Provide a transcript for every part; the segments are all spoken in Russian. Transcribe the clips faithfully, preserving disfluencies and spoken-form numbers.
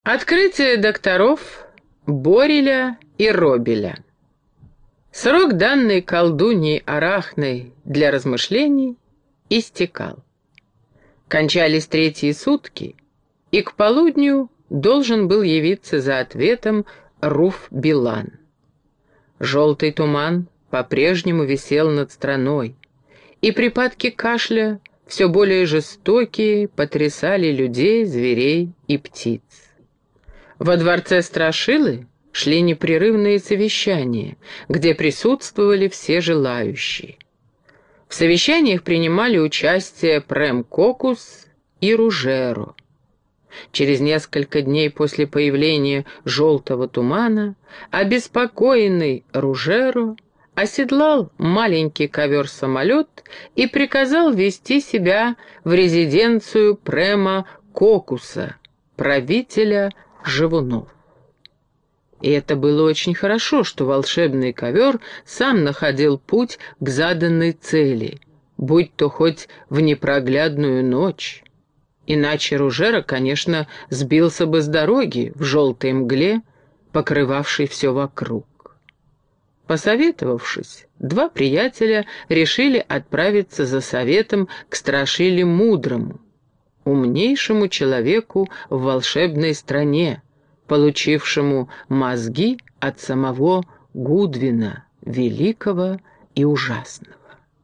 Открытие докторов Бореля и Робеля. Срок, данный колдуньей Арахной для размышлений, истекал. Кончались третьи сутки, и к полудню должен был явиться за ответом Руф-Билан. Желтый туман по-прежнему висел над страной, и припадки кашля, все более жестокие, потрясали людей, зверей и птиц. Во дворце Страшилы шли непрерывные совещания, где присутствовали все желающие. В совещаниях принимали участие Прем Кокус и Ружеро. Через несколько дней после появления желтого тумана обеспокоенный Ружеро оседлал маленький ковер-самолет и приказал вести себя в резиденцию Према Кокуса, правителя Живунов. И это было очень хорошо, что волшебный ковер сам находил путь к заданной цели, будь то хоть в непроглядную ночь. Иначе Ружеро, конечно, сбился бы с дороги в желтой мгле, покрывавшей все вокруг. Посоветовавшись, два приятеля решили отправиться за советом к Страшиле Мудрому, умнейшему человеку в волшебной стране, получившему мозги от самого Гудвина, великого и ужасного.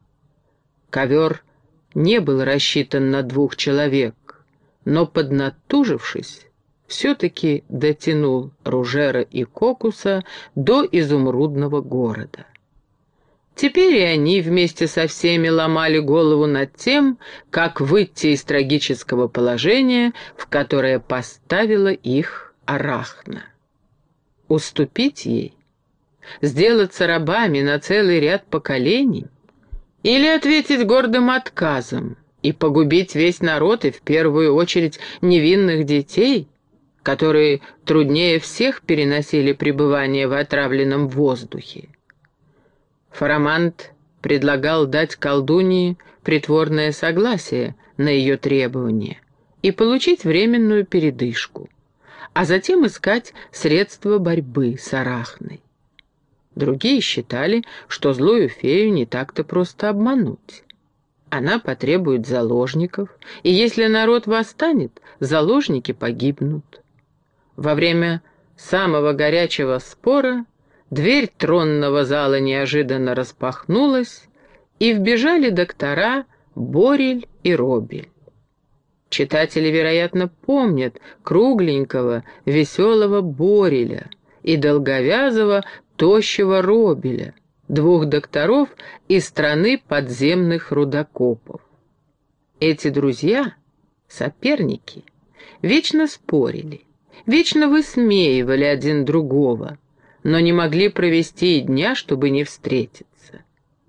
Ковер не был рассчитан на двух человек, но, поднатужившись, все-таки дотянул Ружеро и Кокуса до изумрудного города. Теперь и они вместе со всеми ломали голову над тем, как выйти из трагического положения, в которое поставила их Арахна. Уступить ей? Сделаться рабами на целый ряд поколений? Или ответить гордым отказом и погубить весь народ и в первую очередь невинных детей, которые труднее всех переносили пребывание в отравленном воздухе? Фарамант предлагал дать колдунье притворное согласие на ее требования и получить временную передышку, а затем искать средства борьбы с Арахной. Другие считали, что злую фею не так-то просто обмануть. Она потребует заложников, и если народ восстанет, заложники погибнут. Во время самого горячего спора дверь тронного зала неожиданно распахнулась, и вбежали доктора Борель и Робель. Читатели, вероятно, помнят кругленького, веселого Бореля и долговязого, тощего Робеля, двух докторов из страны подземных рудокопов. Эти друзья, соперники, вечно спорили, вечно высмеивали один другого, но не могли провести и дня, чтобы не встретиться.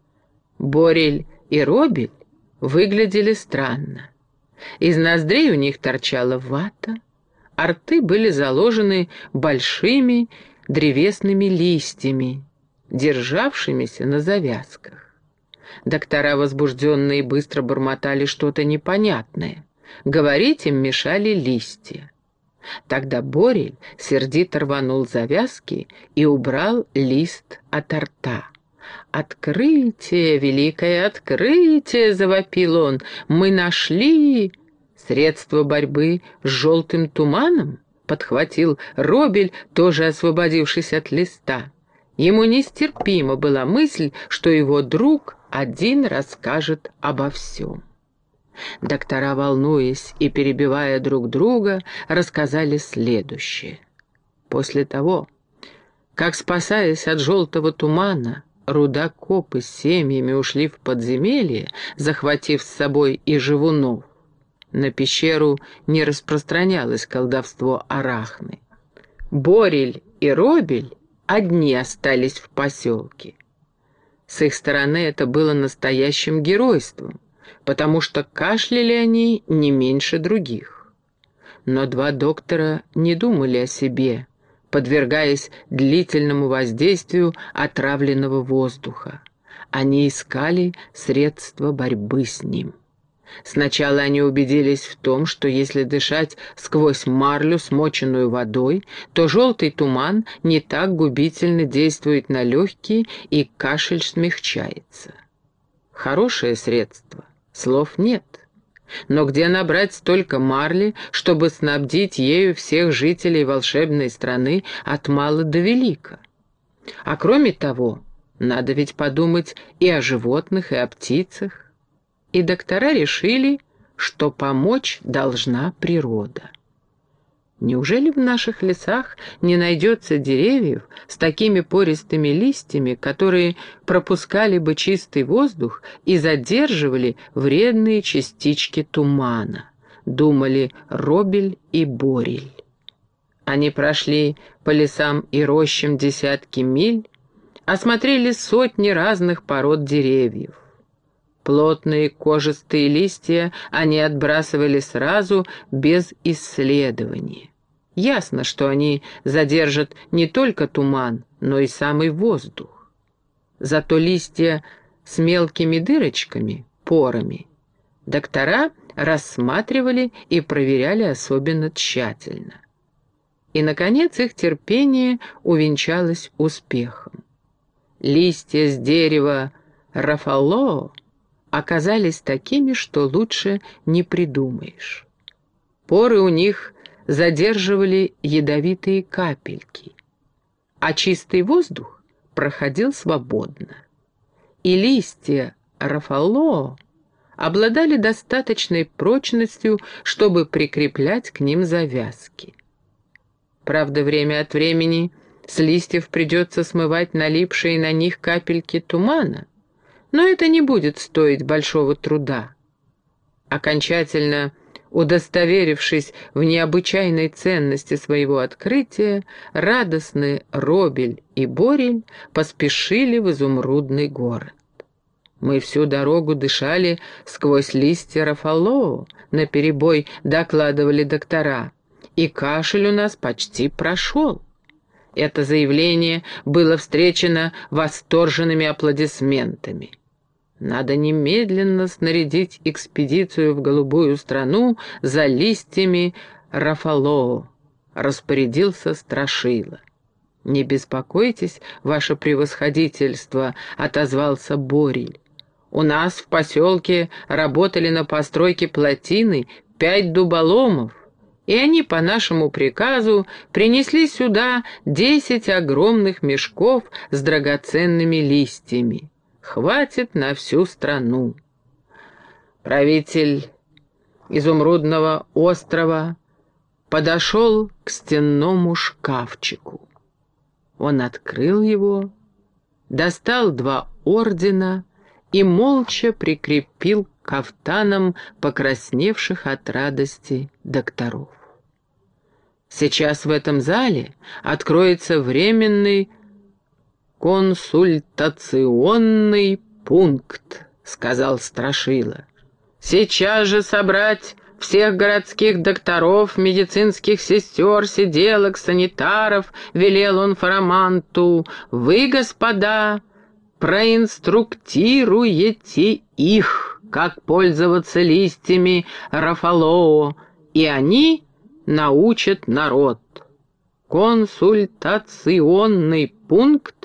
Борель и Робель выглядели странно. Из ноздрей у них торчала вата, а рты были заложены большими древесными листьями, державшимися на завязках. Доктора, возбужденные, быстро бормотали что-то непонятное. Говорить им мешали листья. Тогда Борель сердито рванул завязки и убрал лист от рта. «Открытие, великое открытие!» — завопил он. «Мы нашли средство борьбы с желтым туманом!» — подхватил Робель, тоже освободившись от листа. Ему нестерпима была мысль, что его друг один расскажет обо всем. Доктора, волнуясь и перебивая друг друга, рассказали следующее. После того, как, спасаясь от желтого тумана, рудокопы с семьями ушли в подземелье, захватив с собой и живунов, на пещеру не распространялось колдовство Арахны. Борель и Робель одни остались в поселке. С их стороны это было настоящим геройством, потому что кашляли они не меньше других. Но два доктора не думали о себе, подвергаясь длительному воздействию отравленного воздуха. Они искали средства борьбы с ним. Сначала они убедились в том, что если дышать сквозь марлю, смоченную водой, то желтый туман не так губительно действует на легкие, и кашель смягчается. Хорошее средство, слов нет. Но где набрать столько марли, чтобы снабдить ею всех жителей волшебной страны от мала до велика? А кроме того, надо ведь подумать и о животных, и о птицах. И доктора решили, что помочь должна природа. Неужели в наших лесах не найдется деревьев с такими пористыми листьями, которые пропускали бы чистый воздух и задерживали вредные частички тумана? Думали Робель и Борель. Они прошли по лесам и рощам десятки миль, осмотрели сотни разных пород деревьев. Плотные кожистые листья они отбрасывали сразу, без исследования. Ясно, что они задержат не только туман, но и самый воздух. Зато листья с мелкими дырочками, порами, доктора рассматривали и проверяли особенно тщательно. И, наконец, их терпение увенчалось успехом. Листья с дерева рафалоо оказались такими, что лучше не придумаешь. Поры у них задерживали ядовитые капельки, а чистый воздух проходил свободно. И листья рафалоо обладали достаточной прочностью, чтобы прикреплять к ним завязки. Правда, время от времени с листьев придется смывать налипшие на них капельки тумана, но это не будет стоить большого труда. Окончательно удостоверившись в необычайной ценности своего открытия, радостные Робель и Борель поспешили в изумрудный город. Мы всю дорогу дышали сквозь листья рафалоо, наперебой докладывали доктора, и кашель у нас почти прошел. Это заявление было встречено восторженными аплодисментами. Надо немедленно снарядить экспедицию в голубую страну за листьями рафалоо, распорядился Страшила. «Не беспокойтесь, ваше превосходительство», — отозвался Борель. «У нас в поселке работали на постройке плотины пять дуболомов, и они по нашему приказу принесли сюда десять огромных мешков с драгоценными листьями. Хватит на всю страну». Правитель изумрудного острова подошел к стенному шкафчику. Он открыл его, достал два ордена и молча прикрепил к кафтанам покрасневших от радости докторов. Сейчас в этом зале откроется временный «консультационный пункт», — сказал Страшила. «Сейчас же собрать всех городских докторов, медицинских сестер, сиделок, санитаров», — велел он Фараманту. «Вы, господа, проинструктируете их, как пользоваться листьями рафалоо, и они научат народ. Консультационный пункт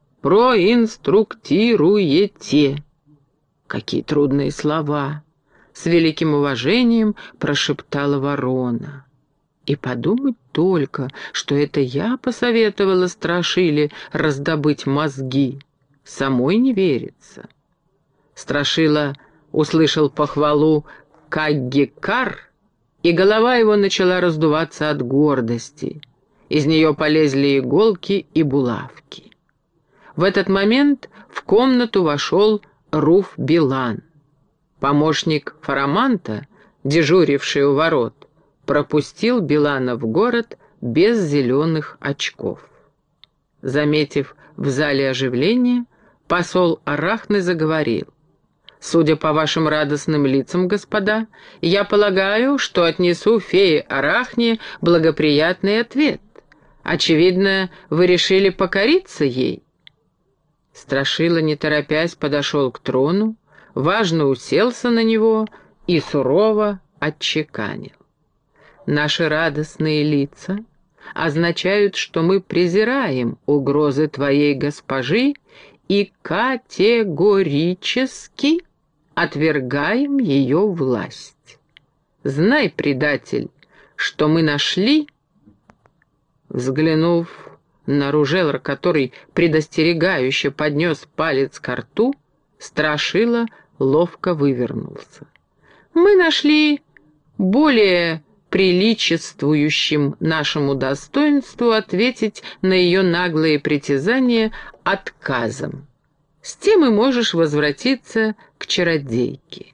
проинструктируете». Какие трудные слова! С великим уважением прошептала ворона. И подумать только, что это я посоветовала Страшиле раздобыть мозги. Самой не верится. Страшила услышал похвалу Каггекар, и голова его начала раздуваться от гордости. Из нее полезли иголки и булавки. В этот момент в комнату вошел Руф-Билан. Помощник Фараманта, дежуривший у ворот, пропустил Билана в город без зеленых очков. Заметив в зале оживление, посол Арахны заговорил. «Судя по вашим радостным лицам, господа, я полагаю, что отнесу фее Арахне благоприятный ответ. Очевидно, вы решили покориться ей». Страшила, не торопясь, подошел к трону, важно уселся на него и сурово отчеканил. Наши радостные лица означают, что мы презираем угрозы твоей госпожи и категорически отвергаем ее власть. Знай, предатель, что мы нашли...» Взглянув на Ружелра, который предостерегающе поднес палец ко рту, Страшила ловко вывернулся. «Мы нашли более приличествующим нашему достоинству ответить на ее наглые притязания отказом. С тем и можешь возвратиться к чародейке».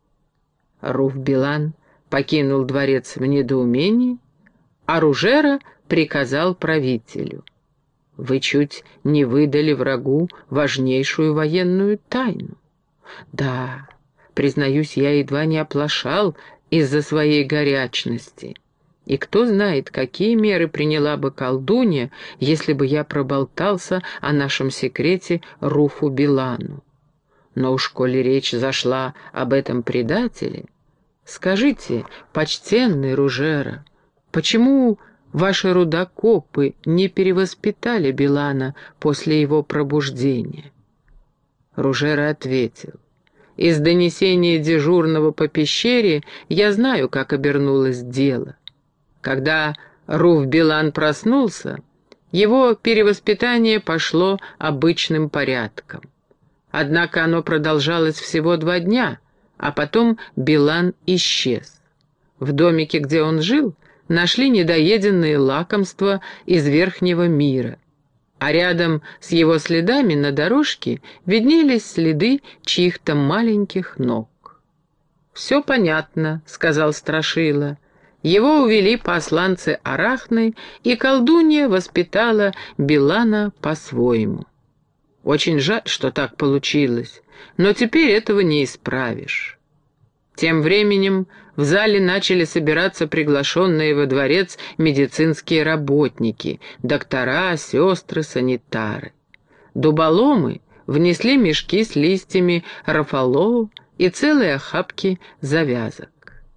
Руф-Билан покинул дворец в недоумении, а Ружера приказал правителю: «Вы чуть не выдали врагу важнейшую военную тайну». «Да, признаюсь, я едва не оплошал из-за своей горячности. И кто знает, какие меры приняла бы колдунья, если бы я проболтался о нашем секрете Руфу-Билану. Но уж коли речь зашла об этом предателе, скажите, почтенный Ружера, почему ваши рудокопы не перевоспитали Билана после его пробуждения?» Ружера ответил: «Из донесения дежурного по пещере я знаю, как обернулось дело. Когда Руф-Билан проснулся, его перевоспитание пошло обычным порядком. Однако оно продолжалось всего два дня, а потом Билан исчез. В домике, где он жил, нашли недоеденные лакомства из верхнего мира, а рядом с его следами на дорожке виднелись следы чьих-то маленьких ног. «Все понятно», — сказал Страшила. «Его увели посланцы Арахны, и колдунья воспитала Билана по-своему. Очень жаль, что так получилось, но теперь этого не исправишь». Тем временем в зале начали собираться приглашенные во дворец медицинские работники, доктора, сестры, санитары. Дуболомы внесли мешки с листьями рафалоу и целые охапки завязок.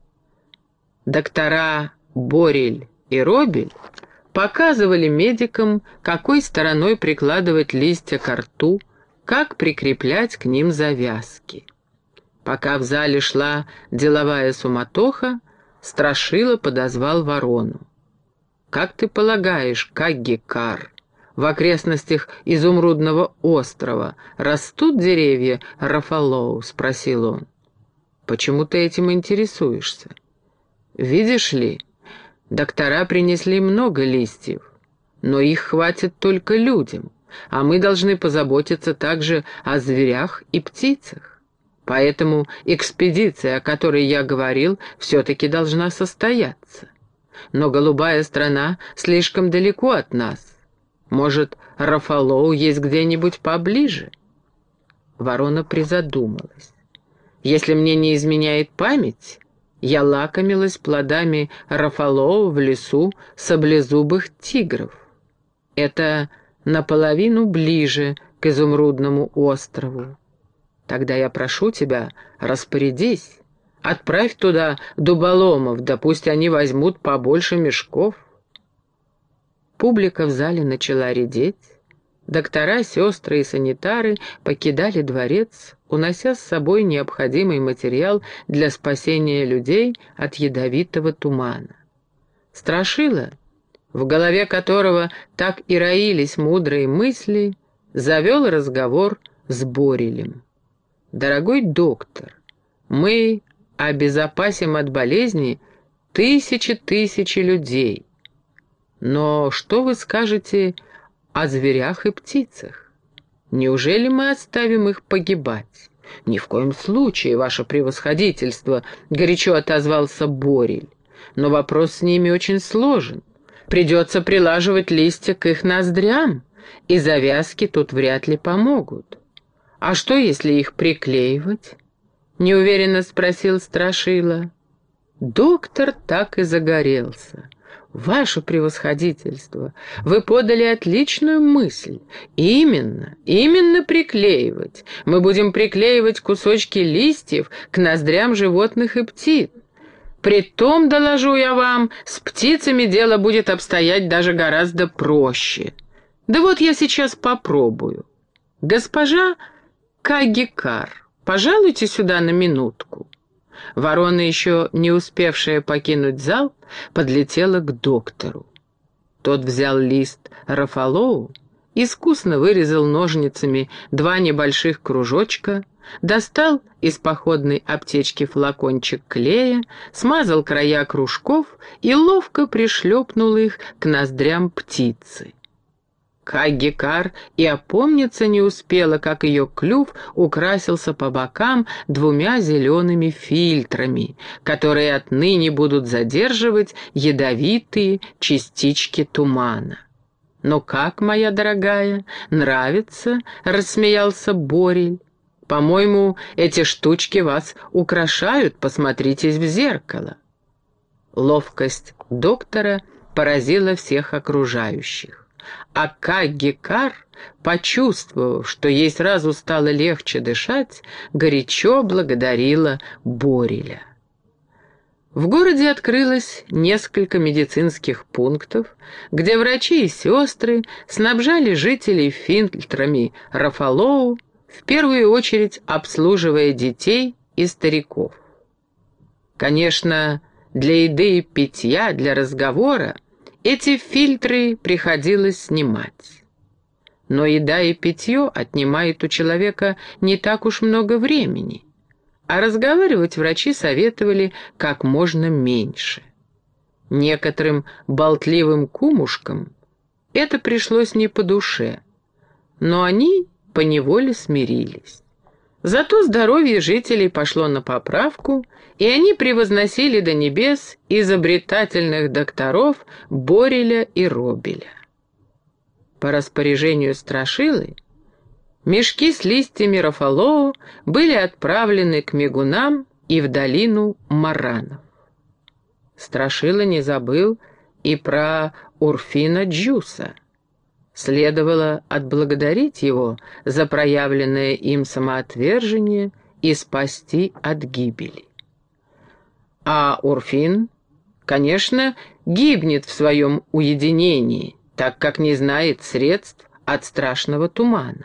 Доктора Борель и Робель показывали медикам, какой стороной прикладывать листья ко рту, как прикреплять к ним завязки. Пока в зале шла деловая суматоха, Страшила подозвал ворону. «Как ты полагаешь, Кагги-Кар, в окрестностях Изумрудного острова растут деревья рафалоу?» — спросил он. «Почему ты этим интересуешься?» «Видишь ли, доктора принесли много листьев, но их хватит только людям, а мы должны позаботиться также о зверях и птицах. Поэтому экспедиция, о которой я говорил, все-таки должна состояться. Но голубая страна слишком далеко от нас. Может, рафалоу есть где-нибудь поближе?» Ворона призадумалась. «Если мне не изменяет память, я лакомилась плодами рафалоу в лесу саблезубых тигров. Это наполовину ближе к Изумрудному острову. Тогда я прошу тебя, распорядись, отправь туда дуболомов, да пусть они возьмут побольше мешков». Публика в зале начала редеть. Доктора, сестры и санитары покидали дворец, унося с собой необходимый материал для спасения людей от ядовитого тумана. Страшила, в голове которого так и роились мудрые мысли, завел разговор с Борелем. «Дорогой доктор, мы обезопасим от болезни тысячи-тысячи людей. Но что вы скажете о зверях и птицах? Неужели мы оставим их погибать?» «Ни в коем случае, ваше превосходительство», — горячо отозвался Борель. «Но вопрос с ними очень сложен. Придется прилаживать листья к их ноздрям, и завязки тут вряд ли помогут». «А что, если их приклеивать?» — неуверенно спросил Страшила. Доктор так и загорелся. «Ваше превосходительство, вы подали отличную мысль. Именно, именно приклеивать. Мы будем приклеивать кусочки листьев к ноздрям животных и птиц. Притом, доложу я вам, с птицами дело будет обстоять даже гораздо проще. Да вот я сейчас попробую. Госпожа Кагикар, пожалуйте сюда на минутку». Ворона, еще не успевшая покинуть зал, подлетела к доктору. Тот взял лист Рафалоу, искусно вырезал ножницами два небольших кружочка, достал из походной аптечки флакончик клея, смазал края кружков и ловко пришлепнул их к ноздрям птицы. Кагикар и опомниться не успела, как ее клюв украсился по бокам двумя зелеными фильтрами, которые отныне будут задерживать ядовитые частички тумана. «Ну как, моя дорогая, нравится?» — рассмеялся Борель. «По-моему, эти штучки вас украшают, посмотритесь в зеркало». Ловкость доктора поразила всех окружающих. А Кагикар, почувствовав, что ей сразу стало легче дышать, горячо благодарила Бореля. В городе открылось несколько медицинских пунктов, где врачи и сестры снабжали жителей фильтрами Рафалоу, в первую очередь обслуживая детей и стариков. Конечно, для еды и питья, для разговора эти фильтры приходилось снимать. Но еда и питье отнимает у человека не так уж много времени, а разговаривать врачи советовали как можно меньше. Некоторым болтливым кумушкам это пришлось не по душе, но они поневоле смирились. Зато здоровье жителей пошло на поправку, и они превозносили до небес изобретательных докторов Бореля и Робеля. По распоряжению Страшилы мешки с листьями Рафалоу были отправлены к мигунам и в долину Маранов. Страшила не забыл и про Урфина Джуса. Следовало отблагодарить его за проявленное им самоотвержение и спасти от гибели. А Урфин, конечно, гибнет в своем уединении, так как не знает средств от страшного тумана.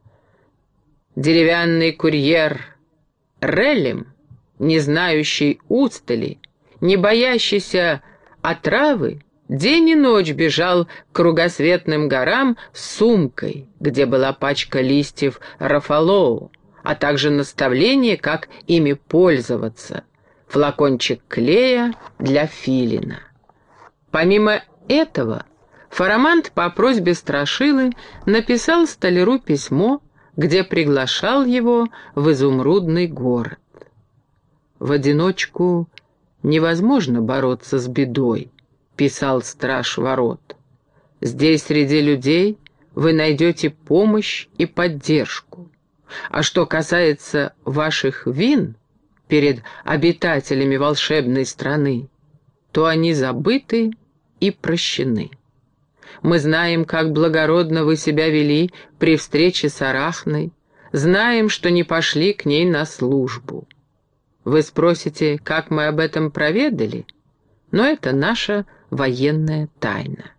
Деревянный курьер Релем, не знающий устали, не боящийся отравы, день и ночь бежал к кругосветным горам с сумкой, где была пачка листьев Рафалоу, а также наставление, как ими пользоваться, флакончик клея для филина. Помимо этого, Фарамант по просьбе Страшилы написал столяру письмо, где приглашал его в изумрудный город. «В одиночку невозможно бороться с бедой», — писал страж ворот. «Здесь среди людей вы найдете помощь и поддержку. А что касается ваших вин перед обитателями волшебной страны, то они забыты и прощены. Мы знаем, как благородно вы себя вели при встрече с Арахной, знаем, что не пошли к ней на службу. Вы спросите, как мы об этом проведали? Но это наша военная тайна».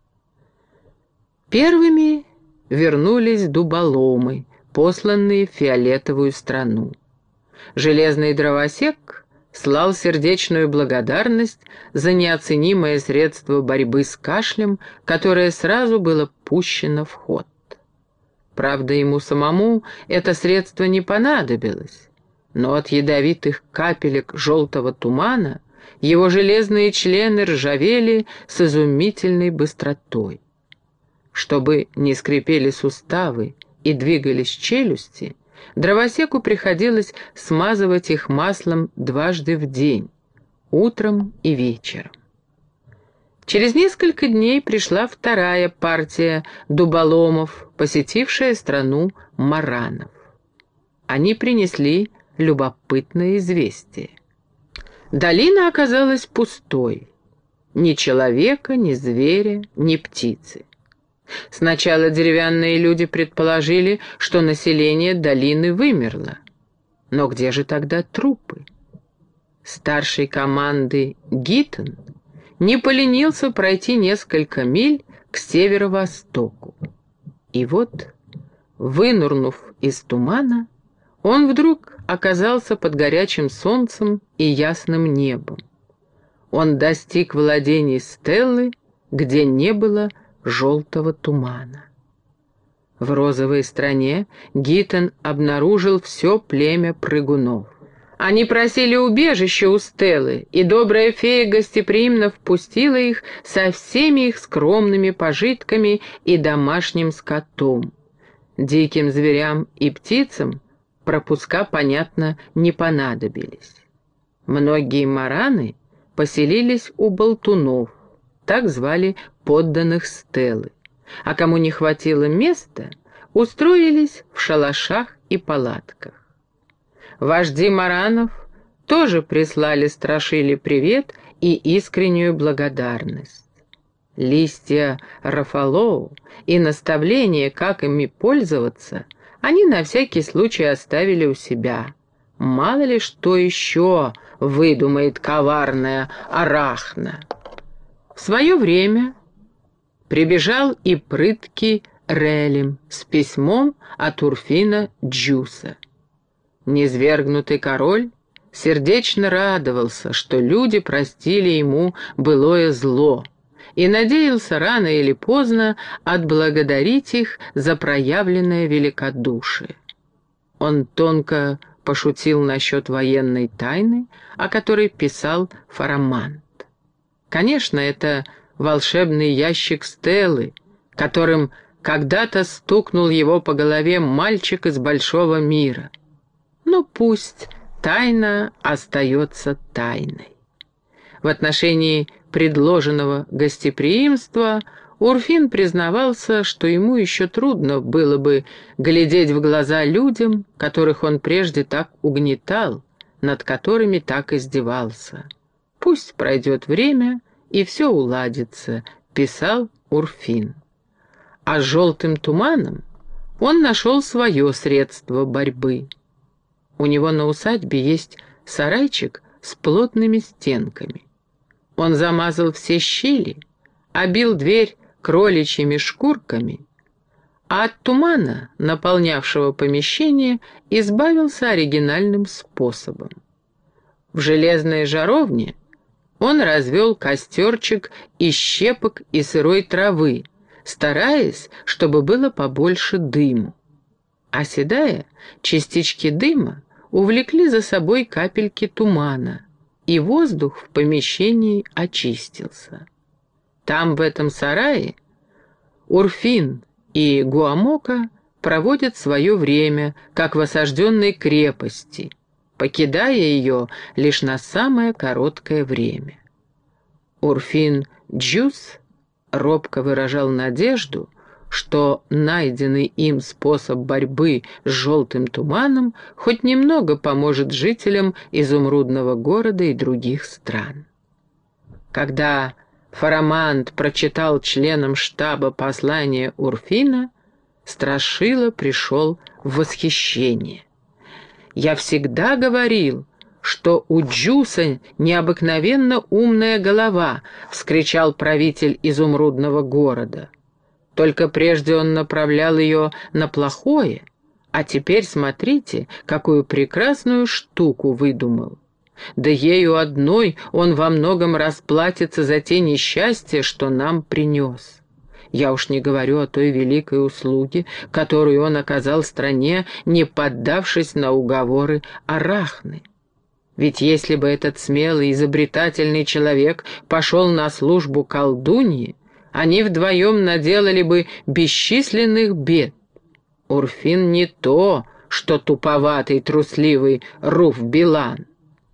Первыми вернулись дуболомы, посланные в фиолетовую страну. Железный дровосек слал сердечную благодарность за неоценимое средство борьбы с кашлем, которое сразу было пущено в ход. Правда, ему самому это средство не понадобилось, но от ядовитых капелек желтого тумана его железные члены ржавели с изумительной быстротой. Чтобы не скрипели суставы и двигались челюсти, дровосеку приходилось смазывать их маслом дважды в день, утром и вечером. Через несколько дней пришла вторая партия дуболомов, посетившая страну Маранов. Они принесли любопытное известие. Долина оказалась пустой. Ни человека, ни зверя, ни птицы. Сначала деревянные люди предположили, что население долины вымерло. Но где же тогда трупы? Старший команды Гиттон не поленился пройти несколько миль к северо-востоку. И вот, вынурнув из тумана, он вдруг оказался под горячим солнцем и ясным небом. Он достиг владений Стеллы, где не было желтого тумана. В розовой стране Гиттон обнаружил все племя прыгунов. Они просили убежища у Стеллы, и добрая фея гостеприимно впустила их со всеми их скромными пожитками и домашним скотом. Диким зверям и птицам пропуска, понятно, не понадобились. Многие мараны поселились у болтунов, так звали подданных Стеллы, а кому не хватило места, устроились в шалашах и палатках. Вожди маранов тоже прислали Страшиле привет и искреннюю благодарность. Листья рафалоу и наставления, как ими пользоваться, они на всякий случай оставили у себя. Мало ли что еще выдумает коварная Арахна. В свое время прибежал и прыткий Релим с письмом от Урфина Джуса. Низвергнутый король сердечно радовался, что люди простили ему былое зло, и надеялся рано или поздно отблагодарить их за проявленное великодушие. Он тонко пошутил насчет военной тайны, о которой писал Фарамант. Конечно, это волшебный ящик Стеллы, которым когда-то стукнул его по голове мальчик из большого мира. Но пусть тайна остается тайной. В отношении предложенного гостеприимства Урфин признавался, что ему еще трудно было бы глядеть в глаза людям, которых он прежде так угнетал, над которыми так издевался. «Пусть пройдет время, и все уладится», — писал Урфин. А с желтым туманом он нашел свое средство борьбы. У него на усадьбе есть сарайчик с плотными стенками. Он замазал все щели, обил дверь кроличьими шкурками, а от тумана, наполнявшего помещение, избавился оригинальным способом. В железной жаровне он развел костерчик из щепок и сырой травы, стараясь, чтобы было побольше дыму. Оседая, частички дыма увлекли за собой капельки тумана, и воздух в помещении очистился. Там, в этом сарае, Урфин и Гуамока проводят свое время, как в осажденной крепости, покидая ее лишь на самое короткое время. Урфин Джус робко выражал надежду, что найденный им способ борьбы с желтым туманом хоть немного поможет жителям изумрудного города и других стран. Когда Фарамант прочитал членам штаба послание Урфина, Страшила пришел в восхищение. «Я всегда говорил, что у Джуса необыкновенно умная голова», — вскричал правитель изумрудного города. «Только прежде он направлял ее на плохое, а теперь смотрите, какую прекрасную штуку выдумал. Да ею одной он во многом расплатится за те несчастья, что нам принес. Я уж не говорю о той великой услуге, которую он оказал стране, не поддавшись на уговоры Арахны. Ведь если бы этот смелый, изобретательный человек пошел на службу колдуньи, они вдвоем наделали бы бесчисленных бед. Урфин не то, что туповатый, трусливый Руф-Билан».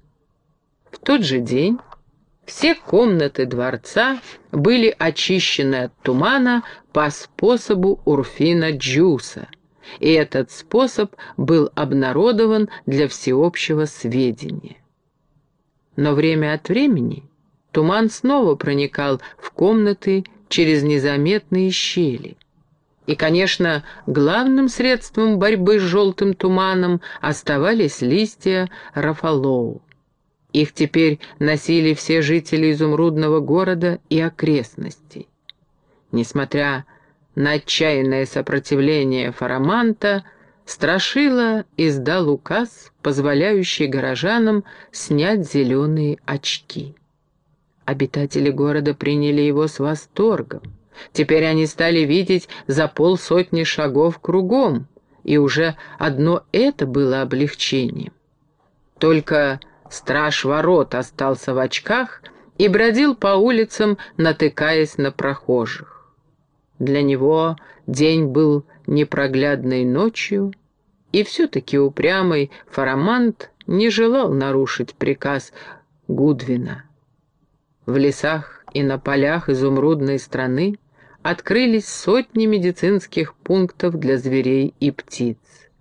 В тот же день все комнаты дворца были очищены от тумана по способу Урфина Джуса, и этот способ был обнародован для всеобщего сведения. Но время от времени Туман снова проникал в комнаты через незаметные щели. И, конечно, главным средством борьбы с желтым туманом оставались листья рафалоу. Их теперь носили все жители изумрудного города и окрестностей. Несмотря на отчаянное сопротивление Фараманта, Страшила издал указ, позволяющий горожанам снять зеленые очки. Обитатели города приняли его с восторгом. Теперь они стали видеть за полсотни шагов кругом, и уже одно это было облегчением. Только страж ворот остался в очках и бродил по улицам, натыкаясь на прохожих. Для него день был непроглядной ночью, и все-таки упрямый Фарамант не желал нарушить приказ Гудвина. В лесах и на полях изумрудной страны открылись сотни медицинских пунктов для зверей и птиц.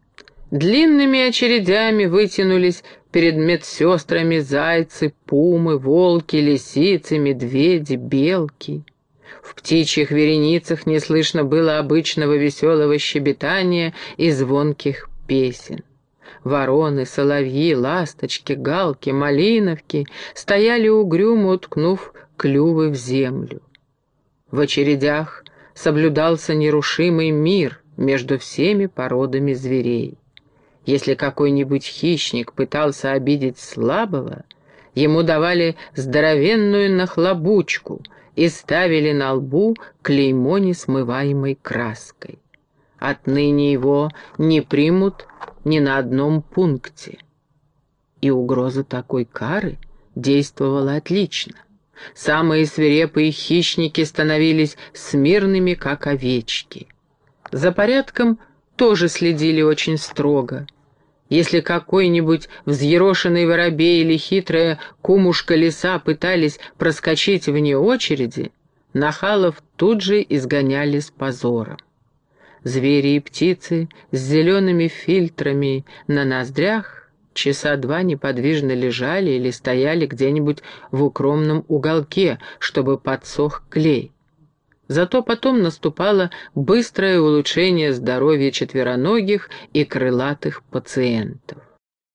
Длинными очередями вытянулись перед медсестрами зайцы, пумы, волки, лисицы, медведи, белки. В птичьих вереницах не слышно было обычного веселого щебетания и звонких песен. Вороны, соловьи, ласточки, галки, малиновки стояли угрюмо, уткнув клювы в землю. В очередях соблюдался нерушимый мир между всеми породами зверей. Если какой-нибудь хищник пытался обидеть слабого, ему давали здоровенную нахлобучку и ставили на лбу клеймо несмываемой краской. Отныне его не примут ни на одном пункте. И угроза такой кары действовала отлично. Самые свирепые хищники становились смирными, как овечки. За порядком тоже следили очень строго. Если какой-нибудь взъерошенный воробей или хитрая кумушка лиса пытались проскочить вне очереди, нахалов тут же изгоняли с позором. Звери и птицы с зелеными фильтрами на ноздрях часа два неподвижно лежали или стояли где-нибудь в укромном уголке, чтобы подсох клей. Зато потом наступало быстрое улучшение здоровья четвероногих и крылатых пациентов.